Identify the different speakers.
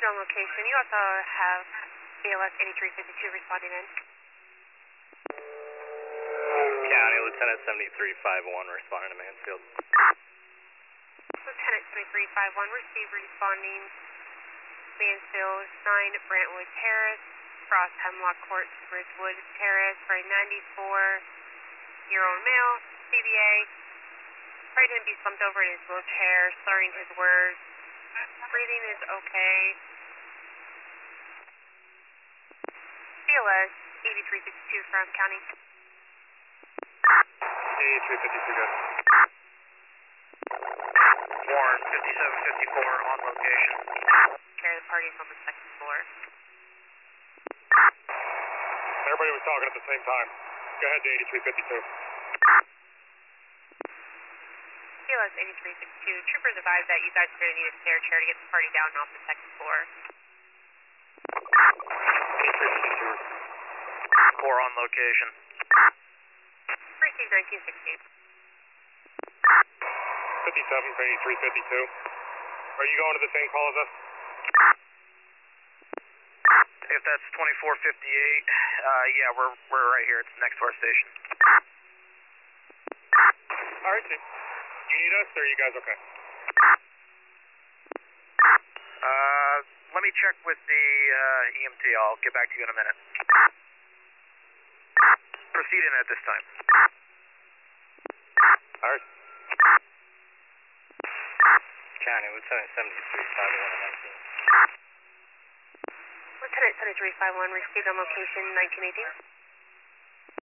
Speaker 1: on location. You also have ALS 8352 responding in.
Speaker 2: County, Lieutenant 7351 responding to Mansfield.
Speaker 1: Lieutenant 7351, receive responding Mansfield, 9 Brentwood Terrace, cross Hemlock Court to Ridgewood Terrace, for a 94-year-old male, CBA. Afraid him to be slumped over in his wheelchair, slurring his words. Breathing is okay. CLS 8352 from County.
Speaker 2: 8352, good. Warren 5754 on location.
Speaker 1: Carry the parties on the second floor.
Speaker 2: Everybody was talking at the same time. Go ahead to 8352.
Speaker 1: CLS 8352, troopers advised that you guys are going to need a stair chair to get the party down and off the second floor.
Speaker 2: 8352. Core on location.
Speaker 1: Receive 1916.
Speaker 2: 57 for 8352. Are you going to the same call as us? If that's 2458, yeah, we're right here. It's next to our station. All right, Chief. Do you need us, or are you guys okay? Let me check with the EMT. I'll get back to you in a minute. Proceed in at this time. All right. County, Lieutenant 7351 on 19.
Speaker 1: Lieutenant 7351, received on location 1918.